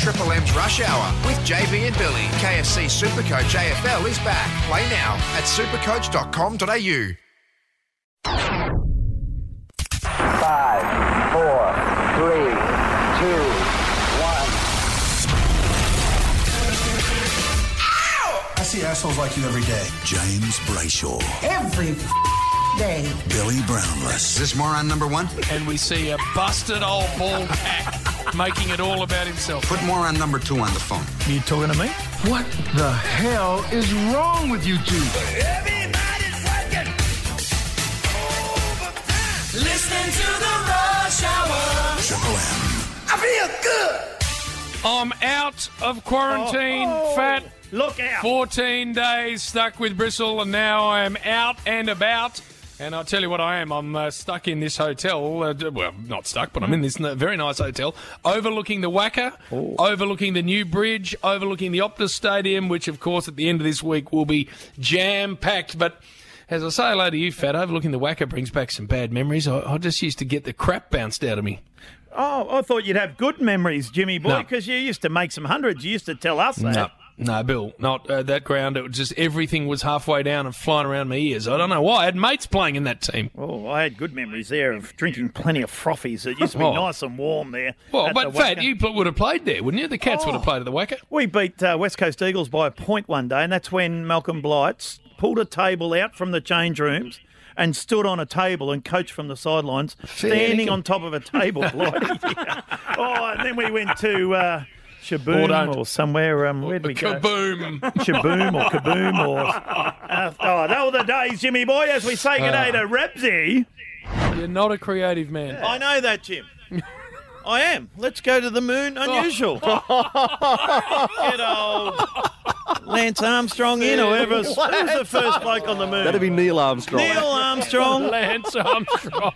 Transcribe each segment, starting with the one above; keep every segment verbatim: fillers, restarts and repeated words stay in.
Triple M's Rush Hour with J B and Billy. K F C Supercoach A F L is back. Play now at supercoach dot com dot a u. Five, four, three, two, one. I see assholes like you every day. James Brayshaw. Every day. Billy Brownless. Is this moron number one? And we see a busted old bald hack making it all about himself. Put moron number two on the phone. You talking to me? What the hell is wrong with you two? Everybody's working overtime. Listening to the Rush Hour. Triple M. I feel good. I'm out of quarantine, Oh, oh. fat. Look out. fourteen days stuck with Bristol, and now I am out and about. And I'll tell you what I am. I'm uh, stuck in this hotel. Uh, well, not stuck, but I'm in this n- very nice hotel overlooking the Wacker, Oh. overlooking the new bridge, overlooking the Optus Stadium, which, of course, at the end of this week will be jam-packed. But as I say hello to you, Fat, overlooking the Wacker brings back some bad memories. I, I just used to get the crap bounced out of me. Oh, I thought you'd have good memories, Jimmy boy, No. because you used to make some hundreds. You used to tell us that. No, no, Bill, not uh, that ground. It was just everything was halfway down and flying around my ears. I don't know why. I had mates playing in that team. Oh, I had good memories there of drinking plenty of frothies. It used to be Oh. nice and warm there. Well, at but the Fat, Wacker. you pl- would have played there, wouldn't you? The Cats Oh. would have played at the Wacker. We beat uh, West Coast Eagles by a point one day, and that's when Malcolm Blights pulled a table out from the change rooms and stood on a table and coached from the sidelines, standing dinkum. on top of a table. Blighty. Yeah. Oh, and then we went to uh, Or Shaboom don't. or somewhere. Um, where did we go? Kaboom. Shaboom or Kaboom or... Uh, oh, they were the days, Jimmy boy, as we say good day to Rebsy. You're not a creative man. I know that, Jim. I am. Let's go to the moon. Unusual. Get old Lance Armstrong in, or whoever was, who was the first bloke on the moon? That'd be Neil Armstrong. Neil Armstrong. Lance Armstrong.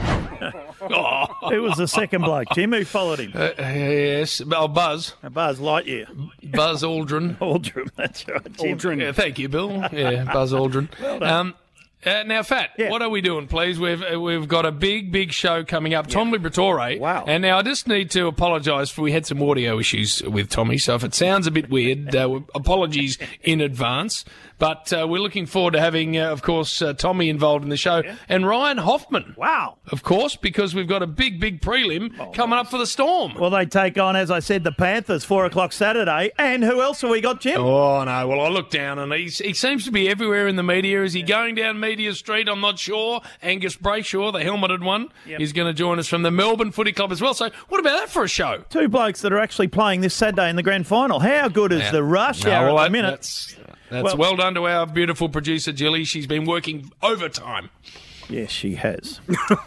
oh. Who was the second bloke, Jim? Who followed him? Uh, yes. Oh, Buzz. Buzz Lightyear. Buzz Aldrin. Aldrin, that's right, Jim. Aldrin. Yeah, thank you, Bill. Yeah, Buzz Aldrin. um, uh, now, Fat, Yeah. what are we doing, please? We've uh, we've got a big, big show coming up. Tom Liberatore. Wow. And now I just need to apologise for we had some audio issues with Tommy, so if it sounds a bit weird, uh, apologies in advance. But uh, we're looking forward to having, uh, of course, uh, Tommy involved in the show. And Ryan Hoffman. Wow. Of course, because we've got a big, big prelim coming up for the Storm. Well, they take on, as I said, the Panthers, four o'clock Saturday. And who else have we got, Jim? Oh, no. Well, I look down and he's, he seems to be everywhere in the media. Is he going down Media Street? I'm not sure. Angus Brayshaw, the helmeted one, Yep. is going to join us from the Melbourne Footy Club as well. So what about that for a show? Two blokes that are actually playing this Saturday in the grand final. How good is Yeah. the rush No, hour well, at that- the minute? That's, that's Well- well, done to our beautiful producer, Jilly. She's been working overtime. Yes, she has.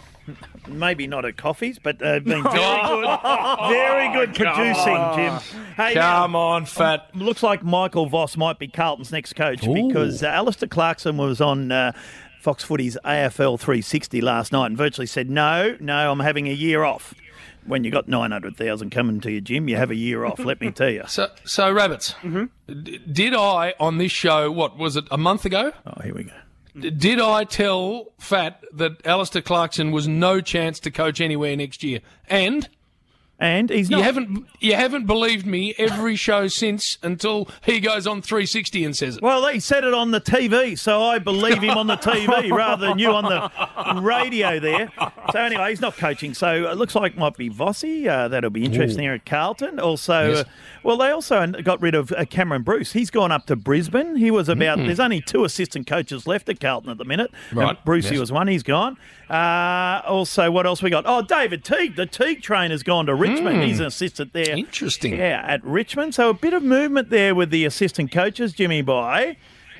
Maybe not at coffees, but uh, been very good, very good producing, Jim. Hey, Come now, on, Fat. looks like Michael Voss might be Carlton's next coach because uh, Alistair Clarkson was on uh, Fox Footy's A F L three sixty last night and virtually said, no, no, I'm having a year off. When you got nine hundred thousand coming to you, Jim, you have a year off, let me tell you. So, so Rabbits, d- did I, on this show, what, was it a month ago? Oh, here we go. D- Did I tell Fat that Alistair Clarkson was no chance to coach anywhere next year? And And he's not. you haven't you haven't believed me every show since until he goes on three sixty and says it. Well, he said it on the T V, so I believe him on the T V rather than you on the radio there. So anyway, he's not coaching. So it looks like it might be Vossi. Uh, that'll be interesting here at Carlton. Also, Yes. uh, well, they also got rid of uh, Cameron Bruce. He's gone up to Brisbane. He was about, there's only two assistant coaches left at Carlton at the minute. Right, And Brucey yes. was one. He's gone. Uh, also, what else we got? Oh, David Teague. The Teague trainer's gone to Richmond. He's an assistant there. Interesting. Yeah, at Richmond. So a bit of movement there with the assistant coaches, Jimmy Boy.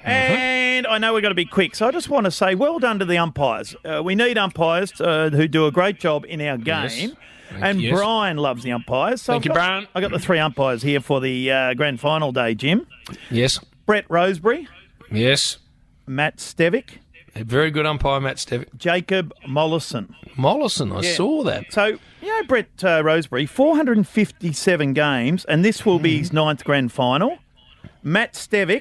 And I know we've got to be quick, so I just want to say well done to the umpires. Uh, we need umpires uh, who do a great job in our Yes. game. Thank And you, yes. Brian loves the umpires. So Thank I've you, got, Brian. I've got the three umpires here for the uh, grand final day, Jim. Yes, Brett Roseberry, yes. Matt Stevick, A very good umpire, Matt Stevick. Jacob Mollison. Mollison, I Yeah. saw that. So, you know, Brett uh, Roseberry, four hundred fifty-seven games, and this will be his ninth grand final. Matt Stevick,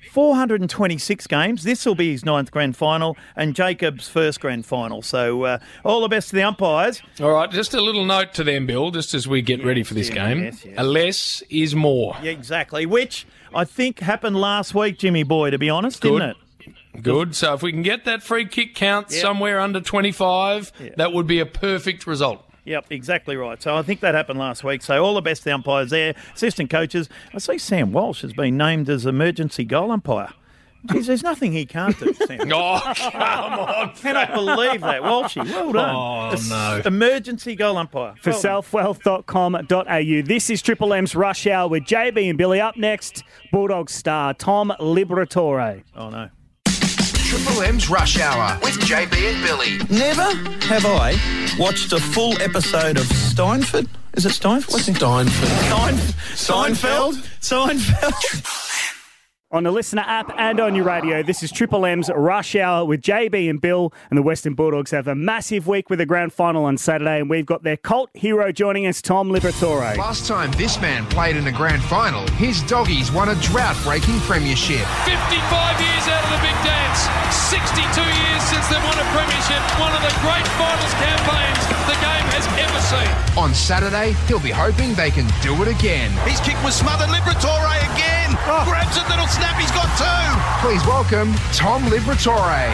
four hundred twenty-six games. This will be his ninth grand final and Jacob's first grand final. So uh, all the best to the umpires. All right, just a little note to them, Bill, just as we get Yes, ready for this yes, game. yes, yes. A less is more. Yeah, exactly, which I think happened last week, Jimmy Boy, to be honest, Good. didn't it? Good. So if we can get that free kick count Yep. somewhere under twenty-five, Yeah. that would be a perfect result. Yep, exactly right. So I think that happened last week. So all the best to the umpires there, assistant coaches. I see Sam Walsh has been named as emergency goal umpire. Geez, there's nothing he can't do, Sam. Oh, come on. Cannot believe that. Walshy, well done. Oh, Es- no. Emergency goal umpire. For Well done. self wealth dot com dot a u. This is Triple M's Rush Hour with J B and Billy. Up next, Bulldog star Tom Liberatore. Oh, no. Triple M's Rush Hour with J B and Billy. Never have I watched a full episode of Steinfeld. Is it Steinfeld? What's it? Steinfeld. Stein- Seinfeld? Seinfeld? On the Listener app and on your radio, this is Triple M's Rush Hour with J B and Bill. And the Western Bulldogs have a massive week with a grand final on Saturday, and we've got their cult hero joining us, Tom Liberatore. Last time this man played in a grand final, his doggies won a drought-breaking premiership. fifty-five years out of the big dance. sixty-two years since they've won a premiership. One of the great finals campaigns the game has ever seen. On Saturday, he'll be hoping they can do it again. His kick was smothered. Liberatore again. Grabs a little snap. He's got two. Please welcome Tom Liberatore.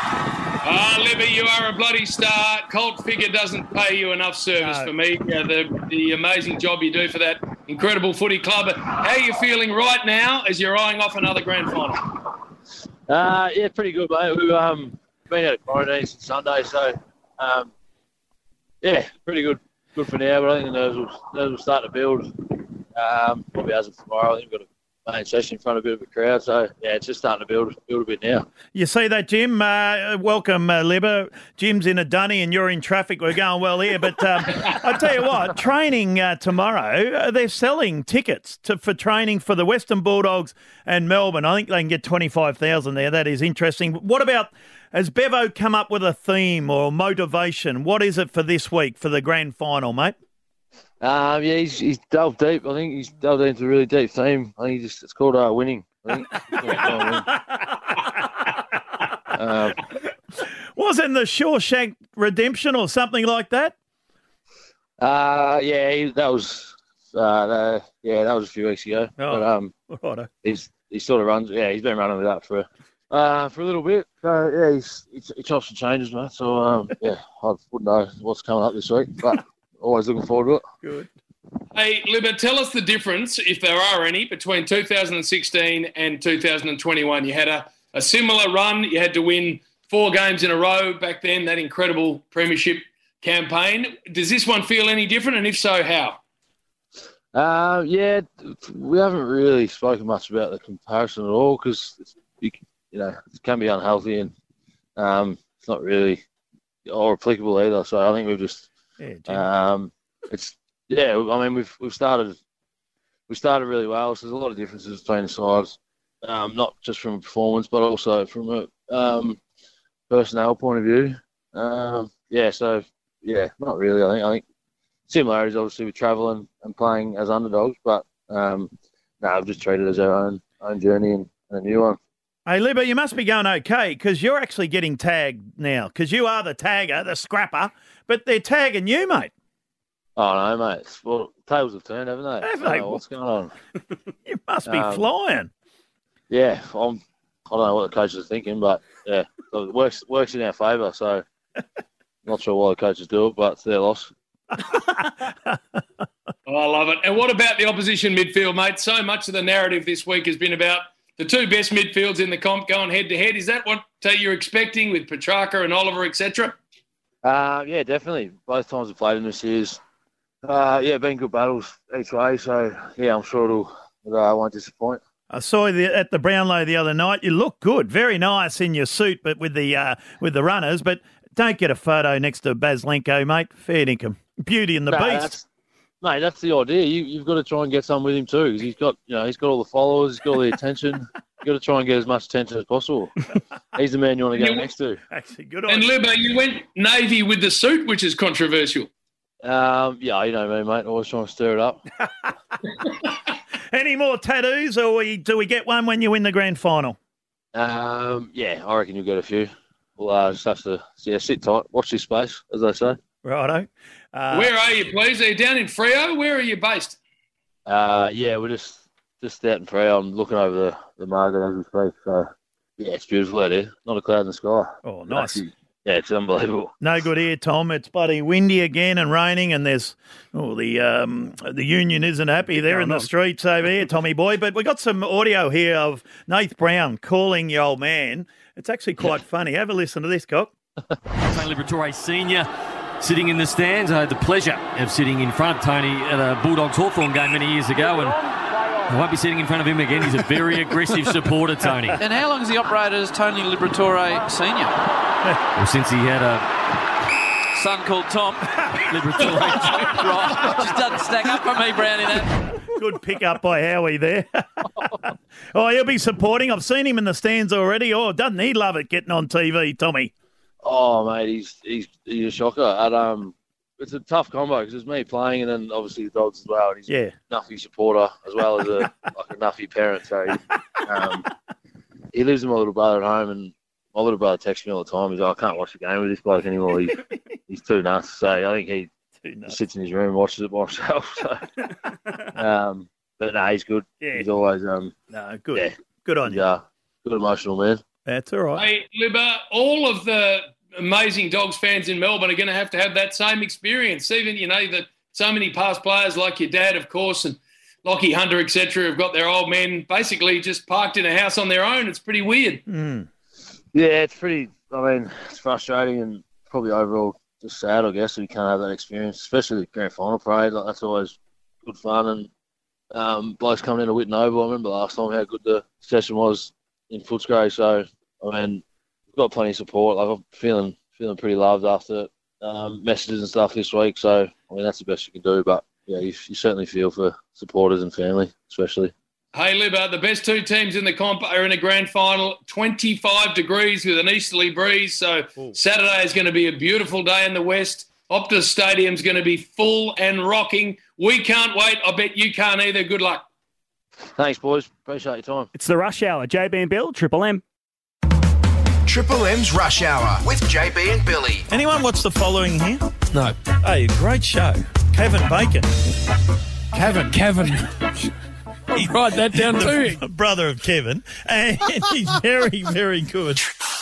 Ah, Libby, you are a bloody star. Colt figure doesn't pay you enough service No. for me. Uh, the, the amazing job you do for that incredible footy club. How are you feeling right now as you're eyeing off another grand final? Uh, yeah, pretty good, mate. We've um, been out of quarantine since Sunday, so um, yeah, pretty good. Good for now, but I think the nerves will, nerves will start to build. Um, probably as of tomorrow. I think we've got a main session in front of a bit of a crowd, so yeah, it's just starting to build build a bit now. You see that, Jim? Uh, welcome, uh, Libba. Jim's in a dunny and you're in traffic. We're going well here. But um, I tell you what, training uh, tomorrow, uh, they're selling tickets to, for training for the Western Bulldogs and Melbourne. I think they can get twenty-five thousand there. That is interesting. What about, has Bevo come up with a theme or motivation? What is it for this week for the grand final, mate? Um, yeah, he's, he's delved deep. I think he's delved into a really deep theme. I think he just it's called uh, winning. I think. um, Wasn't the Shawshank Redemption or something like that? uh, yeah, he, that was uh, that, yeah, that was a few weeks ago. Oh. But um, Righto. he's he sort of runs. Yeah, he's been running with that for uh, for a little bit. So yeah, he's he, he chops and changes, mate. So um, yeah, I wouldn't know what's coming up this week, but always looking forward to it. Good. Hey, Libba, tell us the difference, if there are any, between two thousand sixteen and two thousand twenty-one. You had a, a similar run. You had to win four games in a row back then, that incredible premiership campaign. Does this one feel any different, and if so, how? Uh, yeah, we haven't really spoken much about the comparison at all because you know it can be unhealthy and um, it's not really or applicable either. So I think we've just Yeah, Jim. um, it's yeah. I mean we've we've started we started really well. So there's a lot of differences between the sides, um, not just from a performance but also from a um, personnel point of view. Um, yeah, so yeah, not really. I think I think. Similarities, obviously, with travelling and playing as underdogs, but um, no, I've just treated it as our own own journey and, and a new one. Hey, Libba, you must be going okay because you're actually getting tagged now because you are the tagger, the scrapper, but they're tagging you, mate. Oh, no, mate. Well, tables have turned, haven't they? Have I don't they? know what's going on? You must be Um, flying. Yeah, I'm, I don't know what the coaches are thinking, but yeah, it works, works in our favour, so not sure why the coaches do it, but it's their loss. Oh, I love it. And what about the opposition midfield, mate? So much of the narrative this week has been about the two best midfields in the comp going head-to-head. Is that what uh, you're expecting with Petrarca and Oliver, et cetera? Uh, yeah, definitely. Both times I've played in this year's. Uh, yeah, been good battles each way, so yeah, I'm sure it'll, it uh, won't disappoint. I saw you at the Brownlow the other night. You look good, very nice in your suit, but with the uh, with the runners. But don't get a photo next to Baslenko, mate. Fair dinkum. Beauty and the No, Beast. that's- Mate, that's the idea. You, you've got to try and get some with him too, because he's got, you know, he's got all the followers, he's got all the attention. You've got to try and get as much attention as possible. He's the man you want to go You- next to. Actually, good on And you. Libba, you went navy with the suit, which is controversial. Um, yeah, you know me, mate. Always trying to stir it up. And Any more tattoos, or we, do we get one when you win the grand final? Um, yeah, I reckon you'll get a few. Well, uh, just have to yeah, sit tight, watch this space, as they say. Righto. Uh, Where are you, please? Are you down in Freo? Where are you based? Uh, yeah, we're just just out in Freo. I'm looking over the, the Margaret as we speak. So, yeah, it's beautiful out here. Not a cloud in the sky. Oh, nice. Actually, yeah, it's unbelievable. No good here, Tom. It's bloody windy again and raining, and there's oh the um, the union isn't happy there in the streets over here, Tommy boy. But we got some audio here of Nath Brown calling your old man. It's actually quite funny. Have a listen to this, Cock. Tony Liberatore Senior sitting in the stands. I had the pleasure of sitting in front of Tony at a Bulldogs Hawthorn game many years ago, and I won't be sitting in front of him again. He's a very aggressive supporter, Tony. And how long has he operated as Tony Liberatore Senior? Well, since he had a son called Tom Liberatore. Right, just doesn't stack up for me, Brownie. That good pick up by Howie there. Oh, he'll be supporting. I've seen him in the stands already. Oh, doesn't he love it getting on T V, Tommy? Oh, mate, he's he's he's a shocker. And, um, it's a tough combo because it's me playing and then obviously the Dogs as well. And he's yeah. a Nuffy supporter as well as a like a Nuffy parent. So he, um, he lives with my little brother at home, and my little brother texts me all the time. He's like, I can't watch the game with this bloke anymore. He's, he's too nuts. So I think he sits in his room and watches it by himself. So, um, but no, he's good. Yeah. He's always um, no good. Yeah, good on you. Yeah, good emotional man. That's all right. Hey, Libba, all of the amazing Dogs fans in Melbourne are going to have to have that same experience. Even, you know, that so many past players like your dad, of course, and Lockie Hunter, et cetera, have got their old men basically just parked in a house on their own. It's pretty weird. Mm. Yeah, it's pretty, I mean, it's frustrating and probably overall just sad, I guess, that we can't have that experience, especially the grand final parade. Like, that's always good fun. And um, blokes coming into Whitten Oval, I remember last time how good the session was in Footscray. So, I mean, we've got plenty of support. Like, I'm feeling feeling pretty loved after um, messages and stuff this week. So, I mean, that's the best you can do. But, yeah, you, you certainly feel for supporters and family, especially. Hey, Libba, the best two teams in the comp are in a grand final, twenty-five degrees with an easterly breeze. So Ooh. Saturday is going to be a beautiful day in the west. Optus Stadium's going to be full and rocking. We can't wait. I bet you can't either. Good luck. Thanks, boys. Appreciate your time. It's the Rush Hour. J B and Bill, Triple M. Triple M's Rush Hour with J B and Billy. Anyone watch the following here? No. Hey, great show. Kevin Bacon. Kevin. Kevin. He write that down too. Brother of Kevin, and he's very, very good.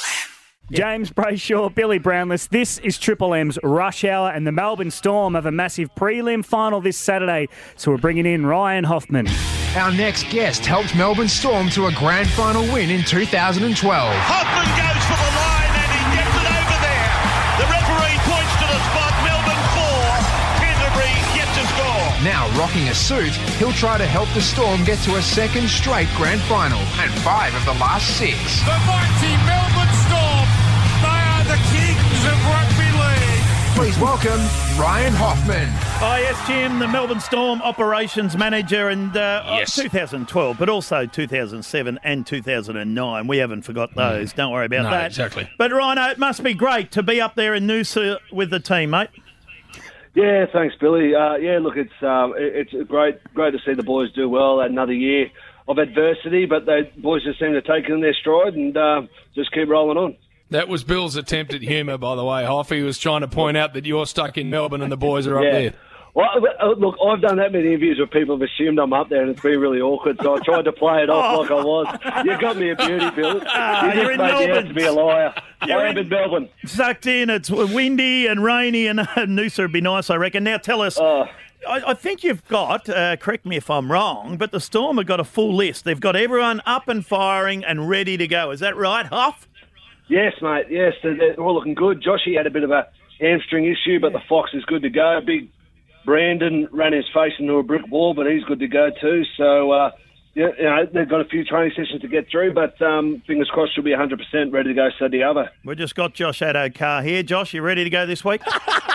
James Brayshaw, Billy Brownless. This is Triple M's Rush Hour, and the Melbourne Storm have a massive prelim final this Saturday. So we're bringing in Ryan Hoffman. Our next guest helped Melbourne Storm to a grand final win in two thousand twelve. Hoffman goes for the line and he gets it over there. The referee points to the spot. Melbourne four, Canterbury yet to score. Now rocking a suit, he'll try to help the Storm get to a second straight grand final and five of the last six. The mighty Melbourne Storm, they are the kings of rugby league. Please welcome Ryan Hoffman. Oh, yes, Jim, the Melbourne Storm operations manager, and uh, yes. oh, two thousand twelve, but also two thousand seven and two thousand nine. We haven't forgot those. Mm. Don't worry about no, that. Exactly. But, Rhino, it must be great to be up there in Noosa with the team, mate. Yeah, thanks, Billy. Uh, yeah, look, it's um, it's great great to see the boys do well. Another year of adversity, but the boys just seem to take it in their stride and uh, just keep rolling on. That was Bill's attempt at humour, by the way, Hoff. He was trying to point out that you're stuck in Melbourne and the boys are up yeah. there. Well, look, I've done that many interviews where people have assumed I'm up there, and it's been really awkward, so I tried to play it off oh. like I was. You got me a beauty, Bill. Ah, you you're just in made me out Melbourne. to be a liar. You're I am in, in Melbourne. Sucked in. It's windy and rainy, and uh, Noosa would be nice, I reckon. Now tell us, uh, I, I think you've got, uh, correct me if I'm wrong, but the Storm have got a full list. They've got everyone up and firing and ready to go. Is that right, Huff? Yes, mate. Yes, they're, they're all looking good. Joshy had a bit of a hamstring issue, but the Fox is good to go. Big Brandon ran his face into a brick wall, but he's good to go too. So, uh, yeah, you know, they've got a few training sessions to get through, but um, fingers crossed she'll be one hundred percent ready to go Saturday other. We just got Josh Addo-Carr here. Josh, you ready to go this week?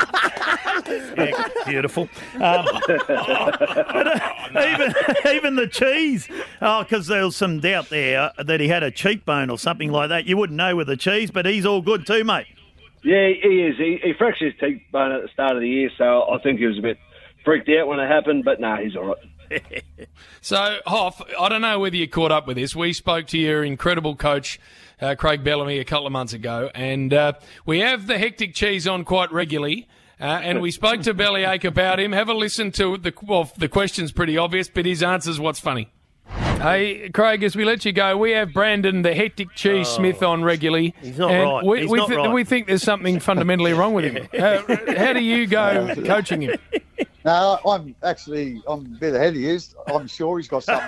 Yeah, beautiful. Um, but, uh, even even the cheese, oh, because there was some doubt there uh, that he had a cheekbone or something like that. You wouldn't know with the cheese, but he's all good too, mate. Yeah, he is. He, he fractured his cheekbone at the start of the year, so I think he was a bit freaked out when it happened, but no, nah, he's all right. So, Hoff, I don't know whether you caught up with this. We spoke to your incredible coach, uh, Craig Bellamy, a couple of months ago, and uh, we have the hectic cheese on quite regularly, uh, and we spoke to Bellyache about him. Have a listen to the, well, the question's pretty obvious, but his answer's what's funny. Hey, Craig, as we let you go, we have Brandon, the hectic cheese Oh, Smith, on regularly. He's not and right. We, He's we, not th- right. we think there's something fundamentally wrong with him. Uh, how do you go coaching him? No, I'm actually, I'm a bit ahead of you. I'm sure he's got something.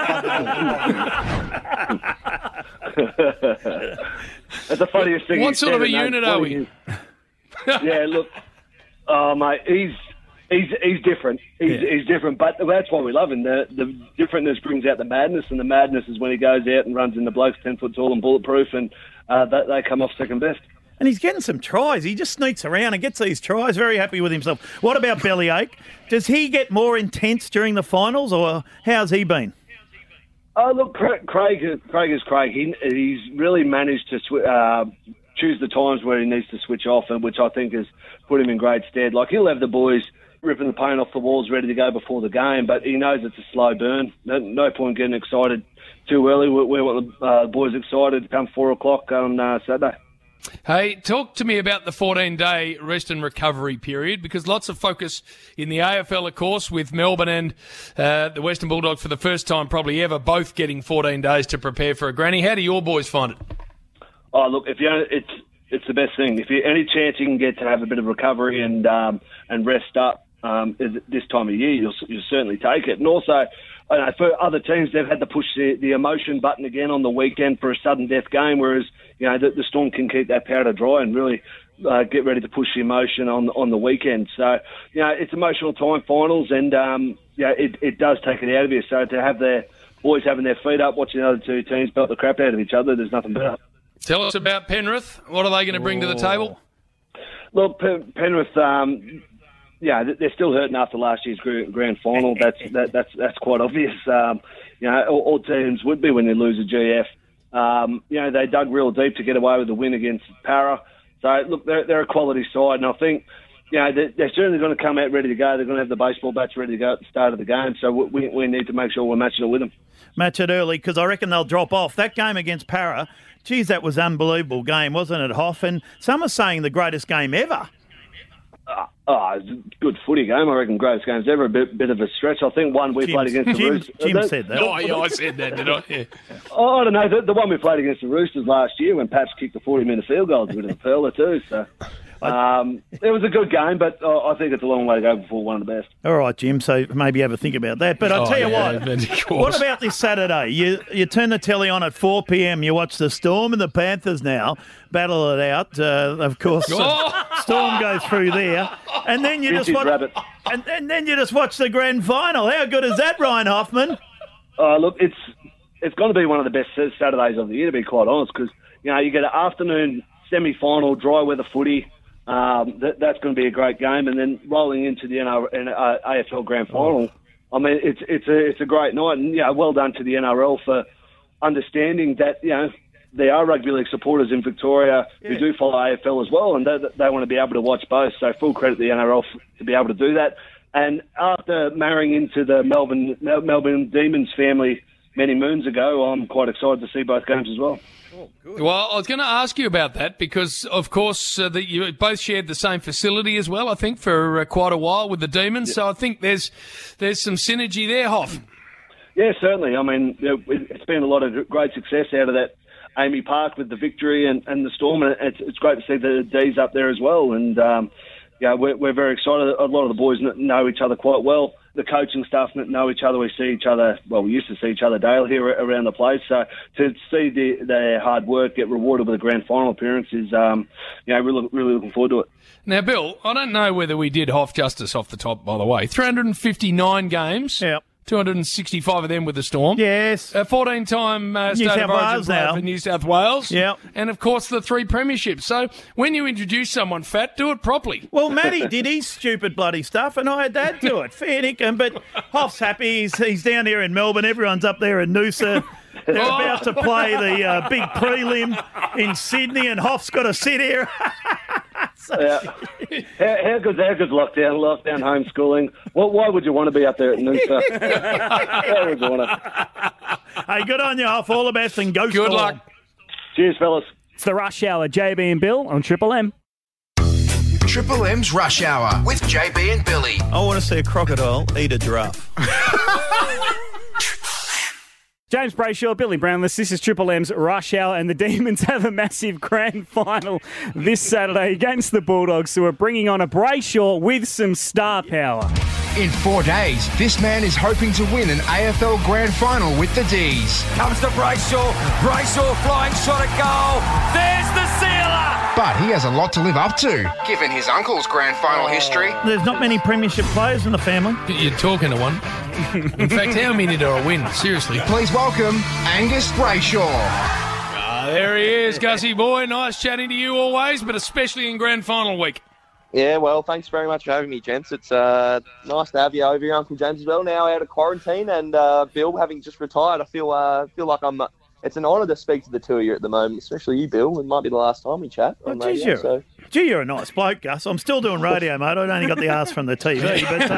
That's the funniest thing. What he's sort of said, a and unit that's are funny we? is- yeah, look, oh mate, he's he's he's different. He's Yeah. he's different, but that's why we love him. The the differentness brings out the madness, and the madness is when he goes out and runs into blokes ten foot tall and bulletproof, and uh, they, they come off second best. And he's getting some tries. He just sneaks around and gets these tries. Very happy with himself. What about Bellyache? Does he get more intense during the finals, or how's he been? Oh, look, Craig, Craig, Craig is Craig. He, he's really managed to sw- uh, choose the times where he needs to switch off, and which I think has put him in great stead. Like, he'll have the boys ripping the paint off the walls ready to go before the game, but he knows it's a slow burn. No, no point getting excited too early. We, we want the uh, boys excited come four o'clock on uh, Saturday. Hey, talk to me about the fourteen-day rest and recovery period, because lots of focus in the A F L, of course, with Melbourne and uh, the Western Bulldogs for the first time probably ever, both getting fourteen days to prepare for a granny. How do your boys find it? Oh, look, if you it's it's the best thing. If you any chance you can get to have a bit of recovery and um, and rest up um, this time of year, you'll you'll certainly take it. And also, I know, for other teams, they've had to push the, the emotion button again on the weekend for a sudden death game, whereas you know the, the Storm can keep that powder dry and really uh, get ready to push the emotion on on the weekend. So you know it's emotional time finals, and um, yeah, it it does take it out of you. So to have their boys having their feet up, watching the other two teams belt the crap out of each other, there's nothing better. Tell us about Penrith. What are they going to bring to the table? Look, Pen- Penrith, um, yeah, they're still hurting after last year's grand final. That's that, that's that's quite obvious. Um, you know, all, all teams would be when they lose a G F. Um, you know, they dug real deep to get away with the win against Para. So look, they're, they're a quality side, and I think you know they're, they're certainly going to come out ready to go. They're going to have the baseball bats ready to go at the start of the game. So we we need to make sure we're matching it with them. Match it early, because I reckon they'll drop off. That game against Para, geez, that was an unbelievable game, wasn't it, Hoff? And some are saying the greatest game ever. Uh, oh, it's a good footy game. I reckon greatest games ever. A bit, bit of a stretch. I think one we Jim, played against the Jim, Roosters. Jim uh, said that. Oh, yeah, I said that, did I? Yeah. Oh, I don't know. The, the one we played against the Roosters last year when Paps kicked the forty-minute field goal, was a bit of a pearler too. So um, it was a good game, but uh, I think it's a long way to go before one of the best. All right, Jim, so maybe have a think about that. But I'll Oh, tell you yeah, what, of course. what about this Saturday? You you turn the telly on at four p.m, you watch the Storm and the Panthers now battle it out. Uh, of course, Oh! Storm goes through there. And then you just Vintage watch, rabbit. and, and then you just watch the grand final. How good is that, Ryan Hoffman? Uh, look, it's it's going to be one of the best Saturdays of the year, to be quite honest, because you know you get an afternoon semi-final, dry weather footy. Um, that, that's going to be a great game, and then rolling into the N R, uh, A F L Grand Final. I mean, it's it's a it's a great night, and yeah, well done to the N R L for understanding that you know there are rugby league supporters in Victoria who do follow A F L as well, and they, they want to be able to watch both. So full credit to the N R L to be able to do that. And after marrying into the Melbourne Melbourne Demons family many moons ago, I'm quite excited to see both games as well. Well, I was going to ask you about that because, of course, uh, that you both shared the same facility as well, I think, for uh, quite a while with the Demons. Yeah. So I think there's there's some synergy there, Hoff. Yeah, certainly. I mean, you know, it's been a lot of great success out of that Amy Park with the victory and, and the Storm, and it's, it's great to see the D's up there as well. And, um, yeah, we're, we're very excited. A lot of the boys know each other quite well. The coaching staff know each other. We see each other, well, we used to see each other daily here around the place. So to see the, their hard work get rewarded with a grand final appearance is, um, you know, really, really looking forward to it. Now, Bill, I don't know whether we did Hoff justice off the top, by the way. three hundred fifty-nine games. Yeah. two hundred sixty-five of them with the Storm. Yes. A fourteen-time uh, State of Origin player for New South Wales. Yeah. And, of course, the three premierships. So when you introduce someone fat, do it properly. Well, Matty did his stupid bloody stuff, and I had to add to it. Fair dinkum, but Hoff's happy. He's, he's down here in Melbourne. Everyone's up there in Noosa. They're about to play the uh, big prelim in Sydney, and Hoff's got to sit here. So, yeah. how, how good's how good's lockdown? Lockdown homeschooling. Well, why would you want to be up there at Noosa? Why would you want to? Hey, good on you, Huff. All the best and go Good Storm. luck. Cheers, fellas. It's the Rush Hour. J B and Bill on Triple M. Triple M's Rush Hour with J B and Billy. I want to see a crocodile eat a giraffe. James Brayshaw, Billy Brownless. This is Triple M's Rush Hour, and the Demons have a massive grand final this Saturday against the Bulldogs, who are bringing on a Brayshaw with some star power. In four days, this man is hoping to win an A F L Grand Final with the D's. Comes to Brayshaw. Brayshaw flying shot at goal. There's the sealer. But he has a lot to live up to, given his uncle's Grand Final history. There's not many premiership players in the family. You're talking to one. In fact, how many do I win? Seriously. Please welcome Angus Brayshaw. Ah, there he is, Gussie boy. Nice chatting to you always, but especially in Grand Final week. Yeah, well, thanks very much for having me, gents. It's uh, nice to have you over here, Uncle James, as well, now out of quarantine. And uh, Bill, having just retired, I feel uh, feel like I'm... Uh, it's an honour to speak to the two of you at the moment, especially you, Bill. It might be the last time we chat on Oh, radio, geez, you're, so... gee, you're a nice bloke, Gus. I'm still doing radio, mate. I only got the ass from the T V. But,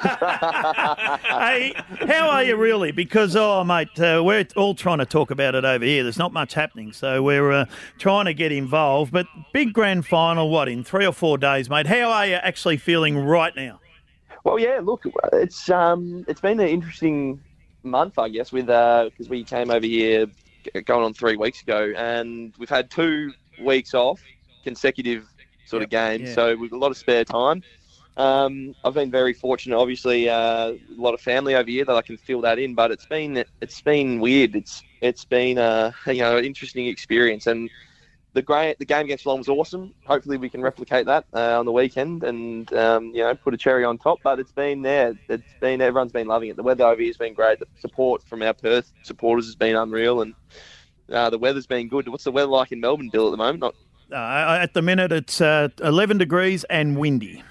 uh, hey, how are you really? Because, oh, mate, uh, we're all trying to talk about it over here. There's not much happening, so we're uh, trying to get involved. But big grand final, what, in three or four days, mate? How are you actually feeling right now? Well, yeah, look, it's um, it's been an interesting month, I guess, with because uh, we came over here going on three weeks ago, and we've had two weeks off, consecutive sort yep, of games, yeah. so we've got a lot of spare time. Um, I've been very fortunate, obviously, uh, a lot of family over here that I can fill that in, but it's been it's been weird. It's it's been a you know an interesting experience, and the great the game against Geelong was awesome. Hopefully, we can replicate that uh, on the weekend, and um, you know put a cherry on top. But it's been there. It's been everyone's been loving it. The weather over here has been great. The support from our Perth supporters has been unreal, and uh, the weather's been good. What's the weather like in Melbourne, Bill, at the moment? Not Uh, at the minute, it's uh, eleven degrees and windy.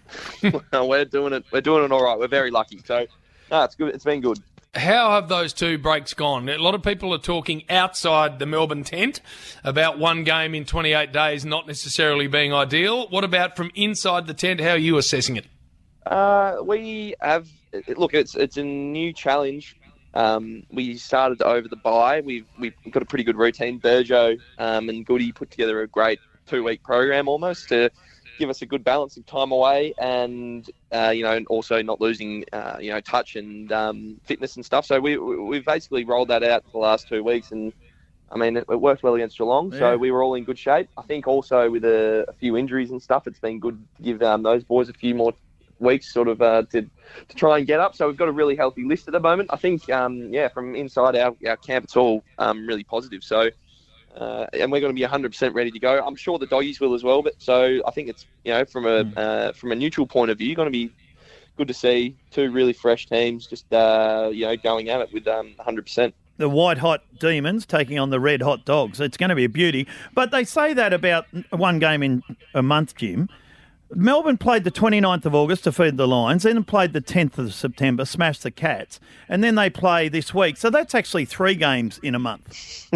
we're doing it. We're doing it all right. We're very lucky. So, no, it's good. It's been good. How have those two breaks gone? A lot of people are talking outside the Melbourne tent about one game in twenty-eight days not necessarily being ideal. What about from inside the tent? How are you assessing it? Uh, we have look. It's it's a new challenge. Um, we started over the bye. We've we've got a pretty good routine. Burjo um, and Goody put together a great two-week program almost to give us a good balance of time away, and uh, you know, and also not losing uh, you know touch and um, fitness and stuff. So we we've basically rolled that out for the last two weeks, and I mean it, it worked well against Geelong. Yeah. So we were all in good shape. I think also with a, a few injuries and stuff, it's been good to give um, those boys a few more weeks sort of uh, to to try and get up. So we've got a really healthy list at the moment. I think um, yeah, from inside our, our camp, it's all um, really positive. So. Uh, and we're going to be one hundred percent ready to go. I'm sure the doggies will as well. But so I think it's you know from a mm. uh, from a neutral point of view, going to be good to see two really fresh teams just uh, you know going at it with um, one hundred percent. The white hot Demons taking on the red hot Dogs. It's going to be a beauty. But they say that about one game in a month, Jim. Melbourne played the twenty-ninth of August to feed the Lions, then played the tenth of September, smashed the Cats, and then they play this week. So that's actually three games in a month.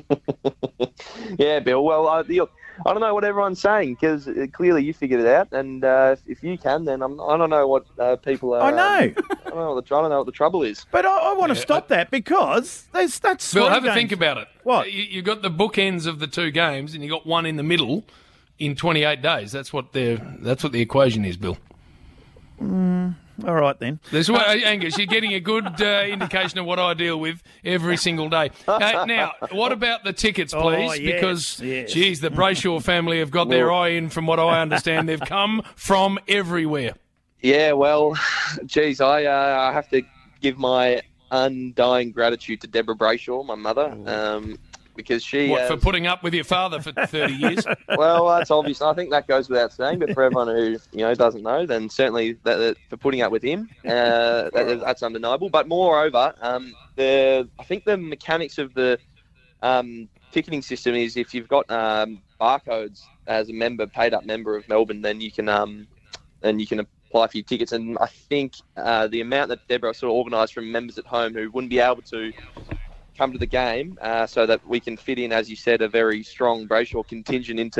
Yeah, Bill. Well, I, I don't know what everyone's saying because clearly you figured it out, and uh, if, if you can, then I'm, I don't know what uh, people are. I know. Um, I don't know what the I don't know what the trouble is. But I, I want to Yeah, stop that because there's that's. Bill, three have a games. think about it. What? You, you've got the bookends of the two games, and you got one in the middle in twenty-eight days. That's what the that's what the equation is, Bill. Mm, all right then. There's what, Angus, you're getting a good uh, indication of what I deal with every single day. Uh, now, what about the tickets, please? Oh, yes, because, yes. geez, the Brayshaw family have got their eye in. From what I understand, they've come from everywhere. Yeah, well, geez, I uh, I have to give my undying gratitude to Deborah Brayshaw, my mother, um, because she... What, has, for putting up with your father for thirty years? Well, that's obvious. I think that goes without saying, but for everyone who you know doesn't know, then certainly that, that for putting up with him, uh, that, that's undeniable. But moreover, um, the I think the mechanics of the um, ticketing system is if you've got um, barcodes as a member, paid up member of Melbourne, then you can um, then you can apply for your tickets. And I think uh, the amount that Deborah sort of organised from members at home who wouldn't be able to come to the game, uh, so that we can fit in, as you said, a very strong Brayshaw contingent into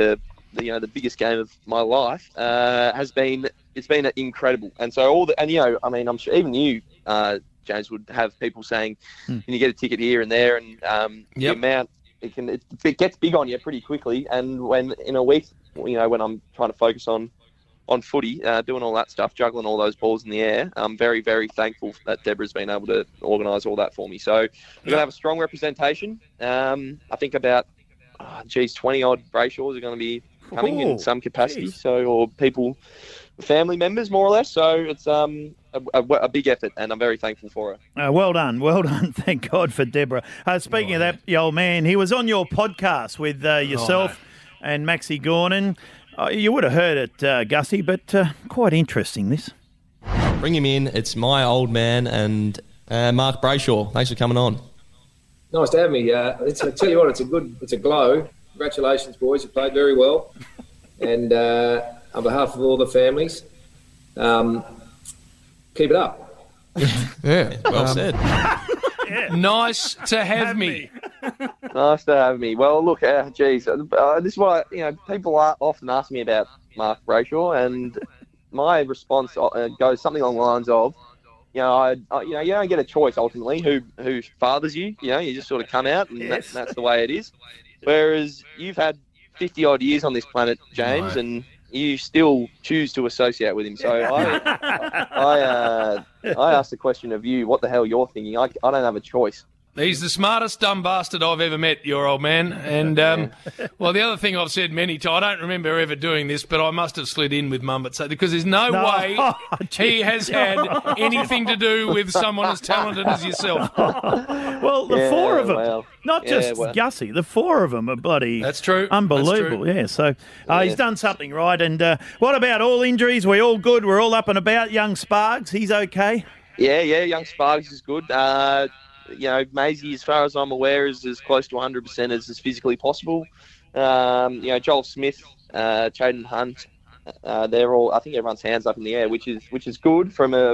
the, you know, the biggest game of my life, uh, has been it's been incredible. And so all the and you know, I mean, I'm sure even you, uh, James, would have people saying, Hmm. "Can you get a ticket here and there?" And um, Yep. the amount it can it, it gets big on you pretty quickly. And when in a week, you know, when I'm trying to focus on on footy, uh, doing all that stuff, juggling all those balls in the air, I'm very, very thankful that Deborah's been able to organise all that for me. So we're going to have a strong representation. Um, I think about, oh, geez, twenty-odd Brayshaws are going to be coming Ooh, in some capacity. geez. So, or people, family members, more or less. So it's um, a, a, a big effort, and I'm very thankful for it. Uh, well done, well done. Thank God for Deborah. Uh, speaking of that, the old man, he was on your podcast with uh, yourself and Maxie Gorman. Uh, you would have heard it, uh, Gussie, but uh, quite interesting, this. Bring him in. It's my old man and uh, Mark Brayshaw. Thanks for coming on. Nice to have me. Uh, it's, I tell you what, it's a good, it's a glow. Congratulations, boys. You played very well. And uh, on behalf of all the families, um, keep it up. Yeah, well Um, said. Nice to have me. Nice to have me. Well, look, uh, geez, uh, this is what I, you know. People are often ask me about Mark Brayshaw, and my response uh, goes something along the lines of, you know, I, I, you know, you don't get a choice ultimately who who fathers you. You know, you just sort of come out, and Yes. that, that's the way it is. Whereas you've had fifty odd years on this planet, James, Right. and you still choose to associate with him. So I, I, uh, I asked the question of you, what the hell you're thinking? I, I don't have a choice. He's the smartest dumb bastard I've ever met, your old man. And, um, well, the other thing I've said many times, I don't remember ever doing this, but I must have slid in with Mum, but so, because there's no, No. way Oh, he has had anything to do with someone as talented as yourself. Well, the Yeah, four of them, well, not yeah, just well. Gussie, the four of them are bloody That's true. unbelievable. That's true. Yeah, so uh, he's Yeah. done something right. And uh, what about all injuries? We all good? We're all up and about. Young Sparks, he's okay. Yeah, yeah, young Sparks is good. Uh, you know, Maisie, as far as I'm aware, is as close to one hundred percent as is physically possible. Um, you know, Joel Smith, uh, Chaden Hunt, uh, they're all, I think everyone's hands up in the air, which is which is good from a,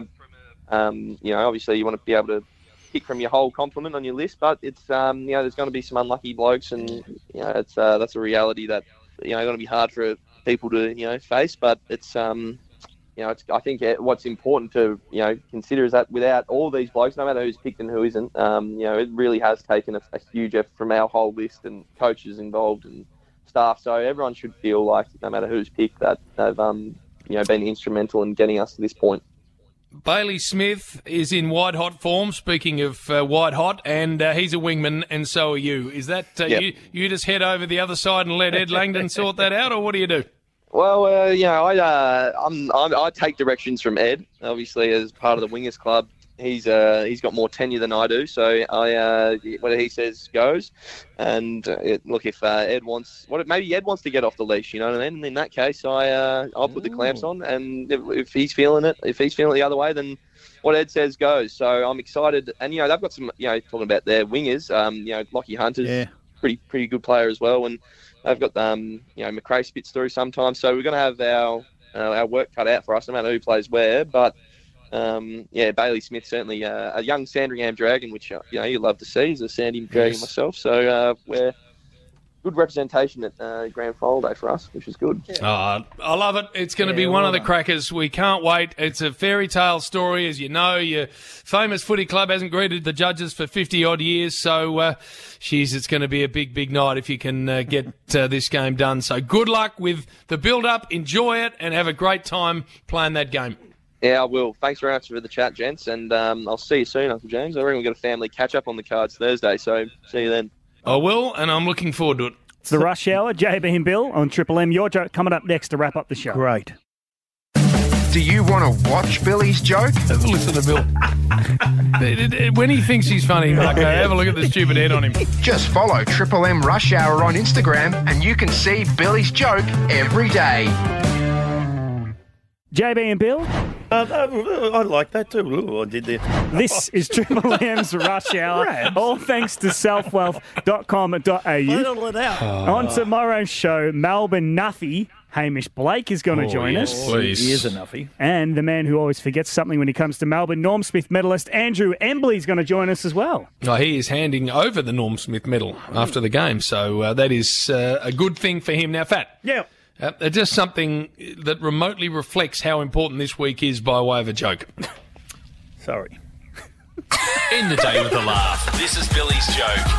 um, you know, obviously you want to be able to pick from your whole complement on your list, but it's, um, you know, there's going to be some unlucky blokes, and, you know, it's uh, that's a reality that, you know, going to be hard for people to, you know, face, but it's, um, you know, it's, I think what's important to, you know, consider is that without all these blokes, no matter who's picked and who isn't, um, you know, it really has taken a, a huge effort from our whole list and coaches involved and staff. So everyone should feel like, no matter who's picked, that they've, um, you know, been instrumental in getting us to this point. Bailey Smith is in white hot form, speaking of uh, white hot, and uh, he's a wingman, and so are you. Is that, uh, Yep. you, you just head over the other side and let Ed Langdon sort that out, or what do you do? Well, uh, you know, I uh, I'm, I'm I take directions from Ed. Obviously, as part of the Wingers Club, he's uh, he's got more tenure than I do. So I uh, whatever he says goes. And uh, it, look, if uh, Ed wants, what maybe Ed wants to get off the leash, you know what I mean? And in that case, I uh, I'll put the clamps on. And if, if he's feeling it, if he's feeling it the other way, then what Ed says goes. So I'm excited. And you know, they've got some, you know, talking about their wingers. Um, you know, Lockie Hunter's Yeah. pretty pretty good player as well. And they've got, um, you know, McRae spits through sometimes. So we're going to have our uh, our work cut out for us, no matter who plays where. But, um, yeah, Bailey Smith, certainly uh, a young Sandringham Dragon, which, uh, you know, you love to see as a Sandy Dragon Yes. myself. So uh, we're good representation at uh, Grand Final Day for us, which is good. Uh, I love it. It's going to Yeah, be one well of the done. crackers. We can't wait. It's a fairy tale story. As you know, your famous footy club hasn't greeted the judges for fifty-odd years. So, uh, geez, it's going to be a big, big night if you can uh, get uh, this game done. So good luck with the build-up. Enjoy it and have a great time playing that game. Yeah, I will. Thanks very much for the chat, gents. And um, I'll see you soon, Uncle James. I reckon we've got a family catch-up on the cards Thursday. So see you then. I will, and I'm looking forward to it. It's the Rush Hour, J B and Bill on Triple M. Your joke coming up next to wrap up the show. Great. Do you want to watch Billy's joke? Have a listen to Bill. When he thinks he's funny, Marco, have a look at the stupid head on him. Just follow Triple M Rush Hour on Instagram and you can see Billy's joke every day. J B and Bill, Uh, uh, I like that too. Ooh, I did there. this is Triple M's Rush Hour. Rabs. All thanks to self wealth dot com dot a u. Settle it out. On tomorrow's show, Melbourne Nuffy, Hamish Blake is going to Oh, join yes, us. please. He is a nuffy. And the man who always forgets something when he comes to Melbourne, Norm Smith medalist Andrew Embley is going to join us as well. Oh, he is handing over the Norm Smith medal after the game, so uh, that is uh, a good thing for him. Now, Fat, Yeah. Uh, they're just something that remotely reflects how important this week is by way of a joke. Sorry. End the day with a laugh. This is Billy's joke.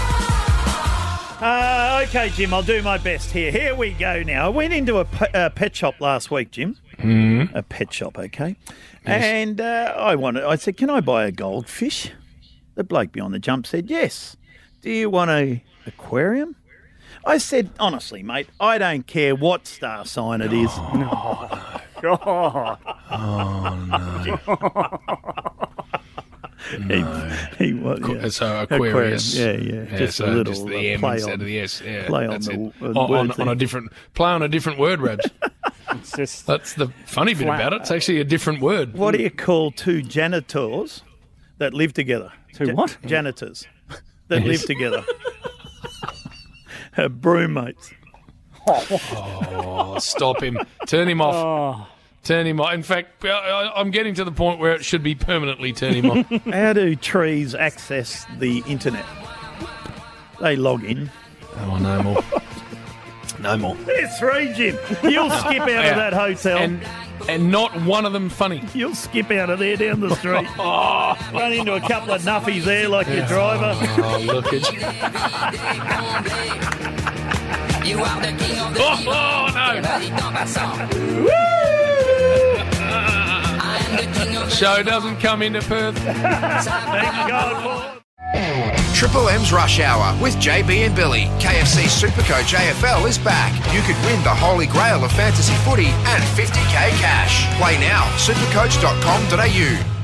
Uh, okay, Jim, I'll do my best here. Here we go now. I went into a pe- uh, pet shop last week, Jim. Mm. A pet shop, okay? Yes. And uh, I wanted. I said, can I buy a goldfish? The bloke beyond the jump said, yes. Do you want a aquarium? I said, honestly, mate, I don't care what star sign it is. Oh, God. Oh, no. He, he was, yeah. So Aquarius, Aquarium. Yeah, yeah, yeah just so a little just the uh, M play instead on, of the S. Yeah, play on that's the it. uh, on, on, words on a there. different play on a different word, Rabs. It's just That's the funny bit flat. about it. It's actually a different word. What do you call two janitors that live together? Two what? Janitors that Yes. live together. Uh, broommates. Oh, stop him! Turn him off. Oh. Turn him off. In fact, I- I- I'm getting to the point where it should be permanently turn him off. How do trees access the internet? They log in. Oh, no more. No more. There's three, Jim. You'll skip out Yeah. of that hotel. And and not one of them funny. You'll skip out of there down the street. Run into a couple of nuffies there like your driver. Oh, look at you. You are the king of the Oh, diva. oh, no. Everybody dump that song. I am the king of the Show doesn't come into Perth. Thank God for Triple M's Rush Hour with J B and Billy. K F C Supercoach A F L is back. You could win the holy grail of fantasy footy and fifty K cash. Play now, supercoach dot com dot a u.